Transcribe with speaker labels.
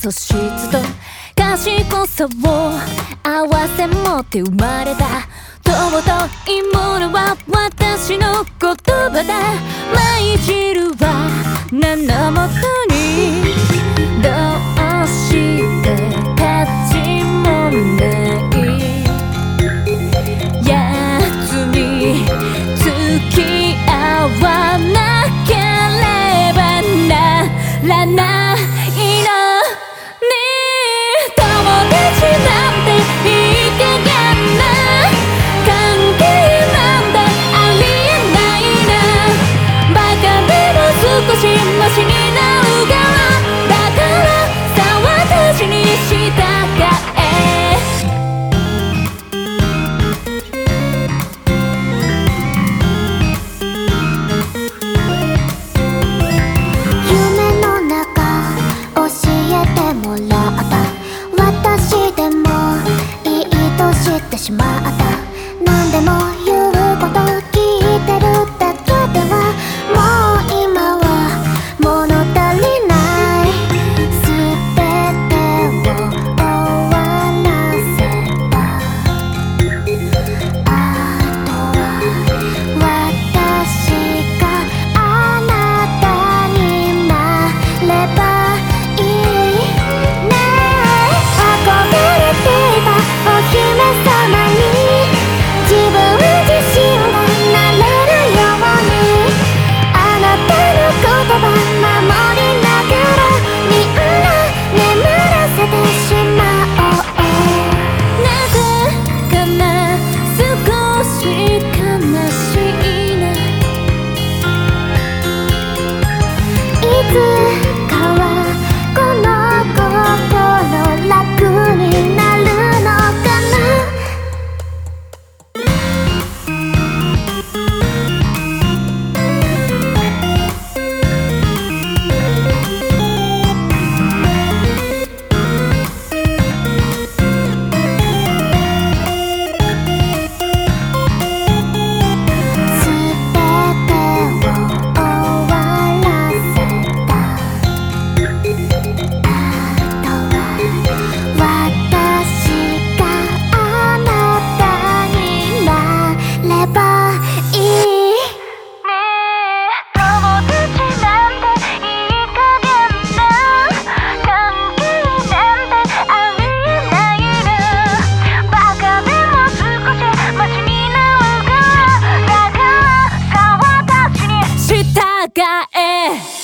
Speaker 1: 素質と賢さを合わせ持って生まれた尊いものは私の言葉だ。舞汁は名のもとにどうして価値もないやつに付き合わなければならないのに友達なんていい加減な関係なんてありえないな。バカでも少しマシになるからだからさ私に従え。
Speaker 2: 夢の中教えてもらった私でもいいとしてしまった。何でも言うこと聞いてるだけではもう今は物足りない。全てを終わらせた。あとは私があなたになればいいね。憧れていたお姫様に自分自身がなれるようにあなたの言葉守りながらみんな眠らせてしまおう。
Speaker 1: なぜかな少し悲しいない
Speaker 2: つかはこの心楽になるのかな。
Speaker 1: 従え。